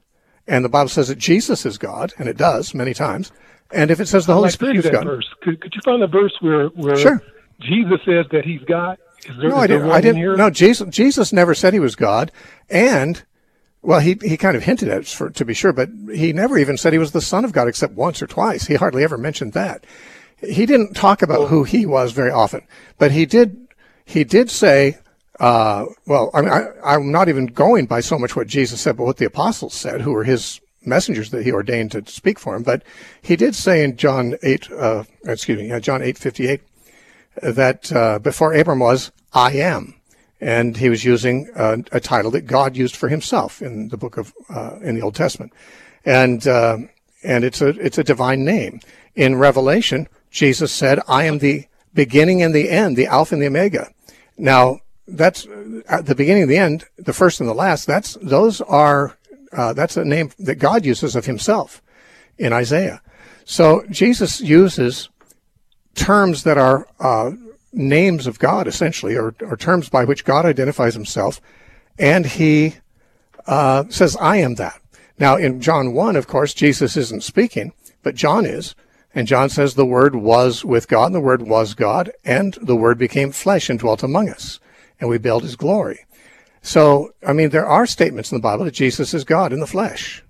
and the Bible says that Jesus is God, and it does many times, and if it says the I'd Holy like Spirit to is see that God. Verse. Could, could you find a verse where, where Sure. Jesus says that he's God? Is there, No, is I there didn't. one I didn't. here? No, Jesus. Jesus never said he was God, and well, he he kind of hinted at it, for, to be sure, but he never even said he was the Son of God, except once or twice. He hardly ever mentioned that. He didn't talk about who he was very often, but he did. He did say, uh, well, I mean, I, I'm not even going by so much what Jesus said, but what the apostles said, who were his messengers that he ordained to speak for him. But he did say in John eight, uh, excuse me, John eight fifty-eight, that uh, before Abram was, I am. And he was using uh, a title that God used for himself in the book of, uh, in the Old Testament. And, uh, and it's a, it's a divine name. In Revelation, Jesus said, I am the beginning and the end, the Alpha and the Omega. Now, that's at the beginning and the end, the first and the last, that's, those are, uh, that's a name that God uses of himself in Isaiah. So Jesus uses terms that are, uh, names of God, essentially, or, or terms by which God identifies himself, and he uh, says, I am that. Now, in John one, of course, Jesus isn't speaking, but John is, and John says the Word was with God, and the Word was God, and the Word became flesh and dwelt among us, and we beheld his glory. So, I mean, there are statements in the Bible that Jesus is God in the flesh.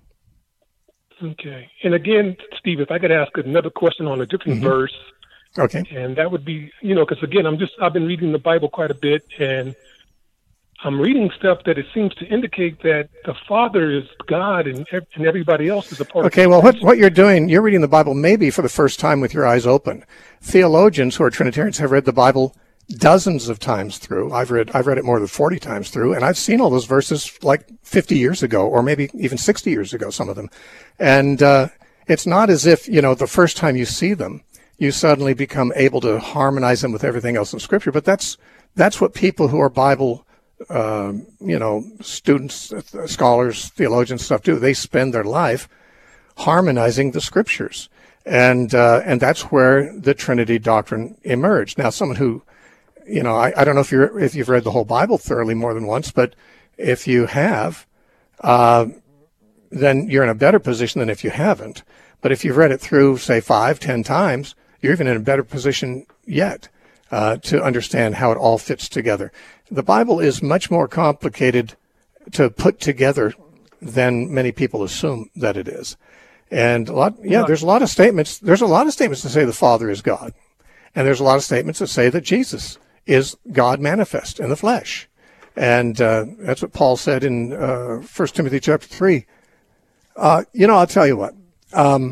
Okay. And again, Steve, if I could ask another question on a different Mm-hmm. verse. Okay. And that would be, you know, because again, I'm just, I've been reading the Bible quite a bit, and I'm reading stuff that it seems to indicate that the Father is God and, and everybody else is a part Okay, of well, what, what you're doing, you're reading the Bible maybe for the first time with your eyes open. Theologians who are Trinitarians have read the Bible dozens of times through. I've read, I've read it more than forty times through, and I've seen all those verses like fifty years ago, or maybe even sixty years ago, some of them. And uh, it's not as if, you know, the first time you see them, you suddenly become able to harmonize them with everything else in Scripture. But that's that's what people who are Bible, uh, you know, students, scholars, theologians, stuff do. They spend their life harmonizing the Scriptures, and uh, and that's where the Trinity doctrine emerged. Now, someone who, you know, I, I don't know if you're if you've read the whole Bible thoroughly more than once, but if you have, uh, then you're in a better position than if you haven't. But if you've read it through, say, five, ten times, you're even in a better position yet uh, to understand how it all fits together. The Bible is much more complicated to put together than many people assume that it is. And a lot, yeah, there's a lot of statements. There's a lot of statements that say the Father is God, and there's a lot of statements that say that Jesus is God manifest in the flesh. And uh, that's what Paul said in uh, First Timothy chapter three. Uh, you know, I'll tell you what. Um,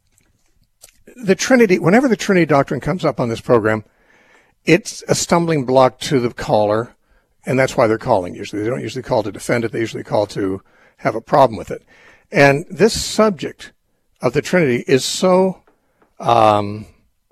the Trinity, whenever the Trinity doctrine comes up on this program, it's a stumbling block to the caller, and that's why they're calling usually. They don't usually call to defend it. They usually call to have a problem with it. And this subject of the Trinity is so, um,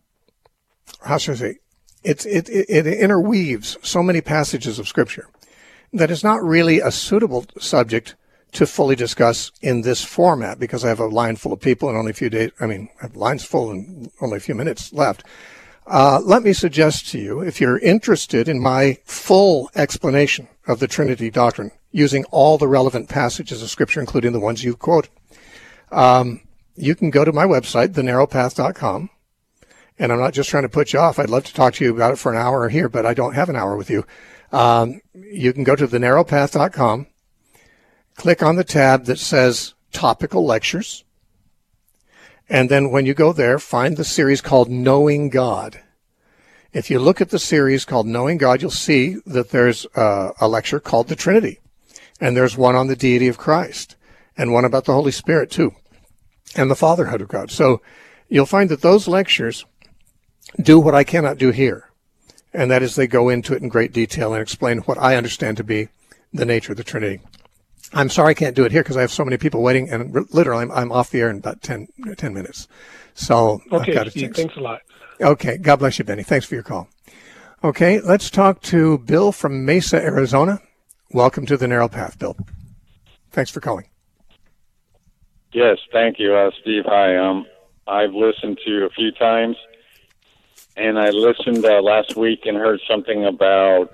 how should I say, it's, it, it, it interweaves so many passages of Scripture that it's not really a suitable subject to fully discuss in this format, because I have a line full of people and only a few days, I mean, I have lines full and only a few minutes left. Uh, let me suggest to you, if you're interested in my full explanation of the Trinity doctrine, using all the relevant passages of Scripture, including the ones you quote, um, you can go to my website, the narrow path dot com. And I'm not just trying to put you off. I'd love to talk to you about it for an hour here, but I don't have an hour with you. Um, you can go to the narrow path dot com. Click on the tab that says Topical Lectures. And then when you go there, find the series called Knowing God. If you look at the series called Knowing God, you'll see that there's uh, a lecture called The Trinity. And there's one on the deity of Christ. And one about the Holy Spirit, too. And the fatherhood of God. So you'll find that those lectures do what I cannot do here. And that is they go into it in great detail and explain what I understand to be the nature of the Trinity. I'm sorry I can't do it here because I have so many people waiting, and literally I'm, I'm off the air in about ten, ten minutes. So okay, I've got to Steve, fix. thanks a lot. Okay, God bless you, Benny. Thanks for your call. Okay, let's talk to Bill from Mesa, Arizona. Welcome to the Narrow Path, Bill. Thanks for calling. Yes, thank you, uh, Steve. Hi. Um, I've listened to you a few times, and I listened uh, last week and heard something about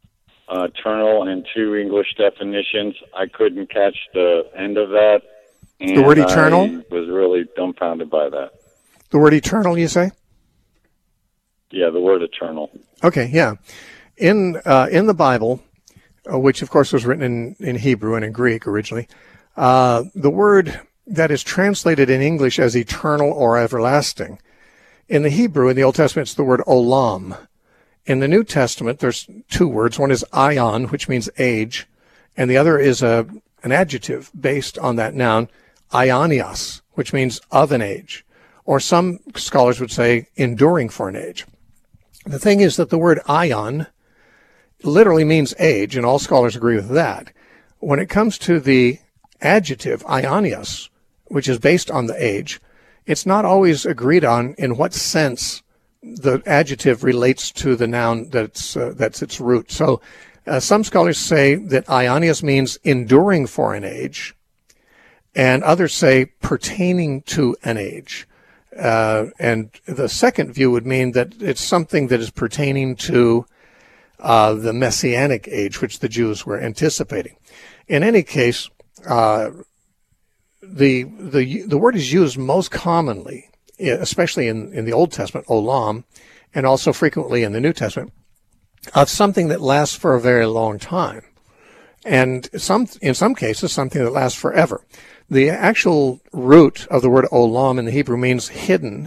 uh, eternal and two English definitions. I couldn't catch the end of that. And the word eternal? I was really dumbfounded by that. The word eternal, you say? Yeah, the word eternal. Okay, yeah. In uh, in the Bible, uh, which of course was written in, in Hebrew and in Greek originally, uh, the word that is translated in English as eternal or everlasting, in the Hebrew, in the Old Testament, it's the word olam. In the New Testament, there's two words. One is aion, which means age, and the other is a an adjective based on that noun, aionios, which means of an age. Or some scholars would say enduring for an age. The thing is that the word aion literally means age, and all scholars agree with that. When it comes to the adjective aionios, which is based on the age, it's not always agreed on in what sense the adjective relates to the noun that's uh, that's its root. So uh, some scholars say that aionios means enduring for an age, and others say pertaining to an age. Uh, and the second view would mean that it's something that is pertaining to uh, the Messianic age, which the Jews were anticipating. In any case, uh, the the the word is used most commonly, especially in, in the Old Testament, olam, and also frequently in the New Testament, of something that lasts for a very long time. And some in some cases, something that lasts forever. The actual root of the word olam in the Hebrew means hidden,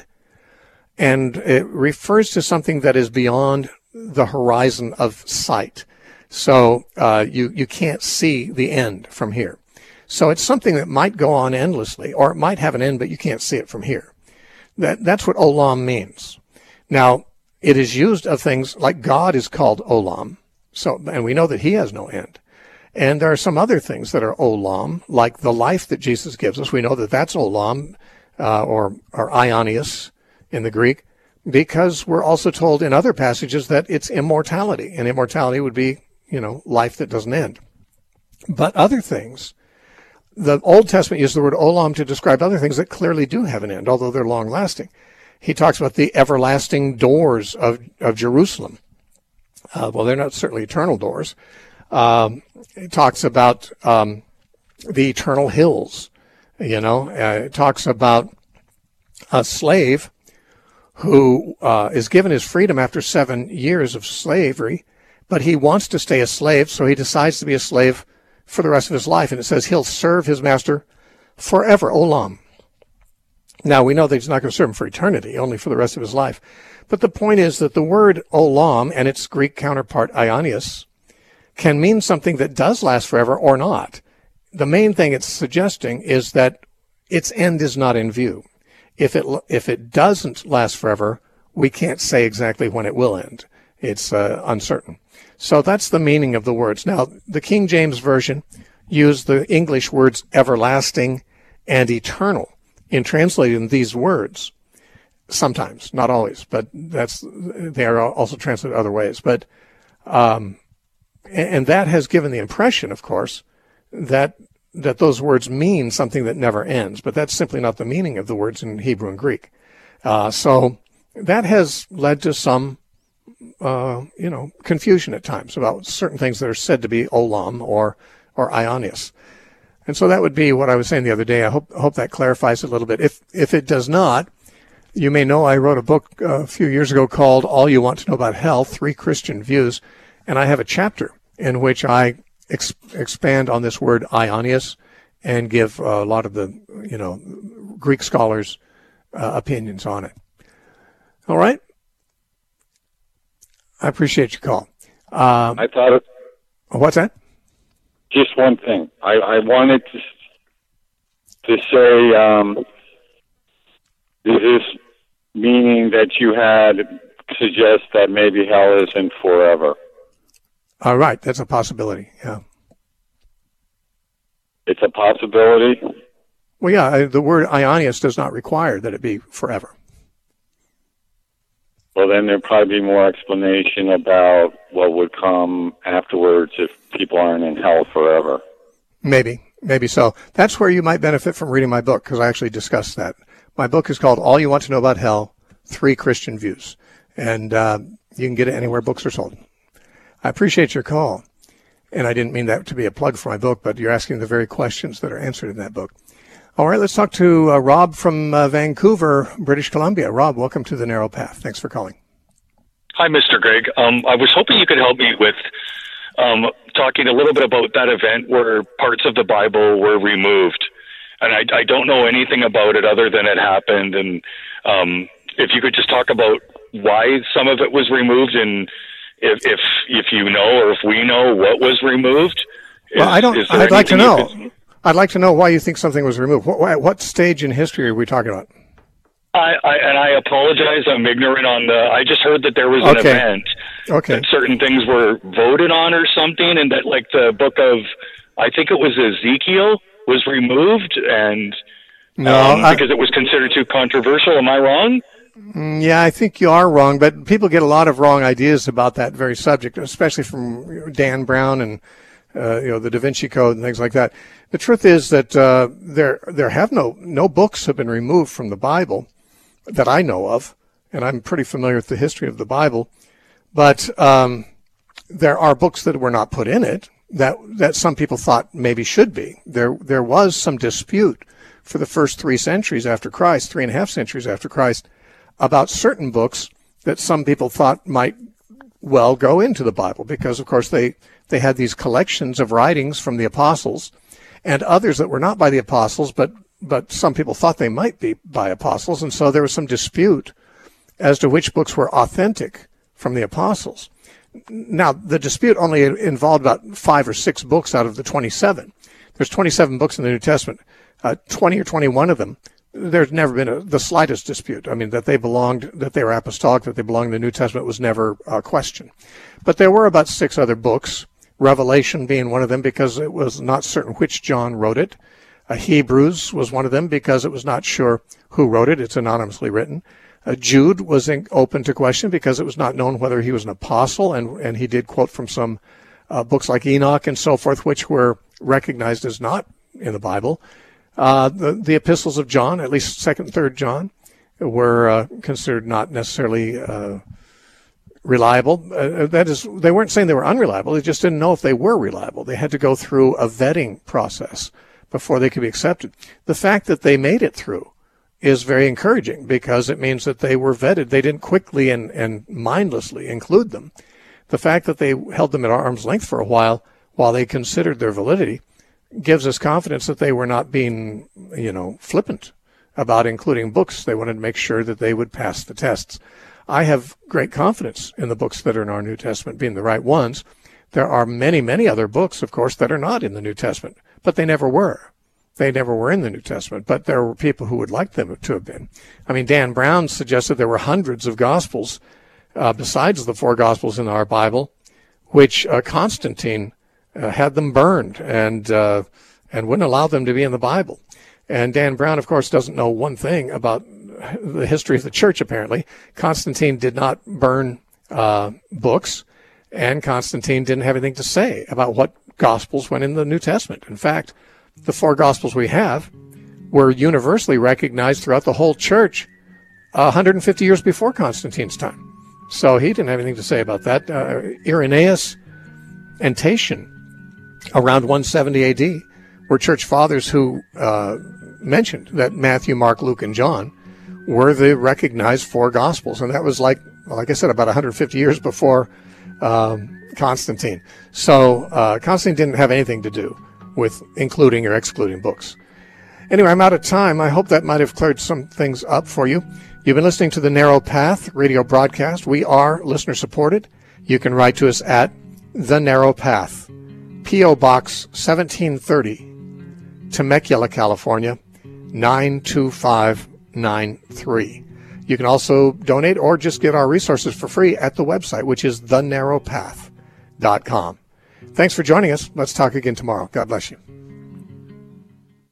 and it refers to something that is beyond the horizon of sight. So uh, you, you can't see the end from here. So it's something that might go on endlessly, or it might have an end, but you can't see it from here. That, that's what olam means. Now, it is used of things like God is called olam, so, and we know that he has no end. And there are some other things that are olam, like the life that Jesus gives us. We know that that's olam, uh, or, or aionios in the Greek, because we're also told in other passages that it's immortality, and immortality would be, you know, life that doesn't end. But other things, the Old Testament uses the word olam to describe other things that clearly do have an end, although they're long-lasting. He talks about the everlasting doors of, of Jerusalem. Uh, well, they're not certainly eternal doors. Um, it talks about um, the eternal hills, you know. Uh, it talks about a slave who uh, is given his freedom after seven years of slavery, but he wants to stay a slave, so he decides to be a slave for the rest of his life. And it says he'll serve his master forever, olam. Now, we know that he's not going to serve him for eternity, only for the rest of his life. But the point is that the word olam and its Greek counterpart aionios can mean something that does last forever or not. The main thing it's suggesting is that its end is not in view. If it if it doesn't last forever, we can't say exactly when it will end. It's uh, uncertain. So that's the meaning of the words. Now, the King James Version used the English words everlasting and eternal in translating these words. Sometimes, not always, but that's they are also translated other ways. But um, and that has given the impression, of course, that that those words mean something that never ends. But that's simply not the meaning of the words in Hebrew and Greek. Uh, so that has led to some, uh, you know, confusion at times about certain things that are said to be olam or or aionios. And so that would be what I was saying the other day. I hope hope that clarifies it a little bit. If if it does not, you may know I wrote a book a few years ago called All You Want to Know About Hell, Three Christian Views. And I have a chapter in which I ex- expand on this word aionios and give a lot of the, you know, Greek scholars' uh, opinions on it. All right? I appreciate your call. Um, I thought it... What's that? Just one thing. I, I wanted to, to say, um, is this meaning that you had suggest that maybe hell isn't forever? All right, that's a possibility, yeah. It's a possibility? Well, yeah, I, the word aionios does not require that it be forever. Well, then there'd probably be more explanation about what would come afterwards if people aren't in hell forever. Maybe, maybe so. That's where you might benefit from reading my book, because I actually discussed that. My book is called All You Want to Know About Hell, Three Christian Views. And uh, you can get it anywhere books are sold. I appreciate your call. And I didn't mean that to be a plug for my book, but you're asking the very questions that are answered in that book. All right, let's talk to uh, Rob from uh, Vancouver, British Columbia. Rob, welcome to the Narrow Path. Thanks for calling. Hi, Mister Greg. Um, I was hoping you could help me with um, talking a little bit about that event where parts of the Bible were removed. And I, I don't know anything about it other than it happened. And um, if you could just talk about why some of it was removed, and if if, if you know or if we know what was removed. Well, is, I don't. is there I'd like to know. could... I'd like to know why you think something was removed. What, what stage in history are we talking about? I, I and I apologize. I'm ignorant on the. I just heard that there was an okay. event. Okay. That certain things were voted on or something, and that like the book of, I think it was Ezekiel, was removed, and no, um, I, because it was considered too controversial. Am I wrong? Yeah, I think you are wrong, but people get a lot of wrong ideas about that very subject, especially from Dan Brown and uh, you know the Da Vinci Code and things like that. The truth is that uh, there there have no no books have been removed from the Bible that I know of, and I'm pretty familiar with the history of the Bible, but um, there are books that were not put in it that that some people thought maybe should be. There there was some dispute for the first three centuries after Christ, three and a half centuries after Christ, about certain books that some people thought might well go into the Bible, because of course they they had these collections of writings from the apostles and others that were not by the apostles, but but some people thought they might be by apostles, and so there was some dispute as to which books were authentic from the apostles. Now, the dispute only involved about five or six books out of the twenty-seven. There's twenty-seven books in the New Testament. Uh, twenty or twenty-one of them, there's never been a, the slightest dispute. I mean, that they belonged, that they were apostolic, that they belonged in the New Testament was never a question. But there were about six other books, Revelation being one of them because it was not certain which John wrote it. Uh, Hebrews was one of them because it was not sure who wrote it. It's anonymously written. Uh, Jude was in, open to question because it was not known whether he was an apostle, and, and he did quote from some uh, books like Enoch and so forth, which were recognized as not in the Bible. Uh, the, the epistles of John, at least second and third John, were uh, considered not necessarily uh, reliable. Uh, that is, they weren't saying they were unreliable. They just didn't know if they were reliable. They had to go through a vetting process before they could be accepted. The fact that they made it through is very encouraging because it means that they were vetted. They didn't quickly and, and mindlessly include them. The fact that they held them at arm's length for a while while they considered their validity gives us confidence that they were not being, you know, flippant about including books. They wanted to make sure that they would pass the tests. I have great confidence in the books that are in our New Testament being the right ones. There are many, many other books, of course, that are not in the New Testament, but they never were. They never were in the New Testament, but there were people who would like them to have been. I mean, Dan Brown suggested there were hundreds of Gospels uh, besides the four Gospels in our Bible, which uh, Constantine uh, had them burned and uh, and wouldn't allow them to be in the Bible. And Dan Brown, of course, doesn't know one thing about the history of the church, apparently. Constantine did not burn uh, books, and Constantine didn't have anything to say about what Gospels went in the New Testament. In fact, the four Gospels we have were universally recognized throughout the whole church one hundred fifty years before Constantine's time. So he didn't have anything to say about that. Uh, Irenaeus and Tatian, around one seventy A D, were church fathers who uh, mentioned that Matthew, Mark, Luke, and John were the recognized four Gospels. And that was like, like I said, about one hundred fifty years before um, Constantine. So uh, Constantine didn't have anything to do with including or excluding books. Anyway, I'm out of time. I hope that might have cleared some things up for you. You've been listening to the Narrow Path radio broadcast. We are listener supported. You can write to us at The Narrow Path, P O Box seventeen thirty, Temecula, California, nine two five nine three. You can also donate or just get our resources for free at the website, which is the narrow path dot com. Thanks for joining us. Let's talk again tomorrow. God bless you.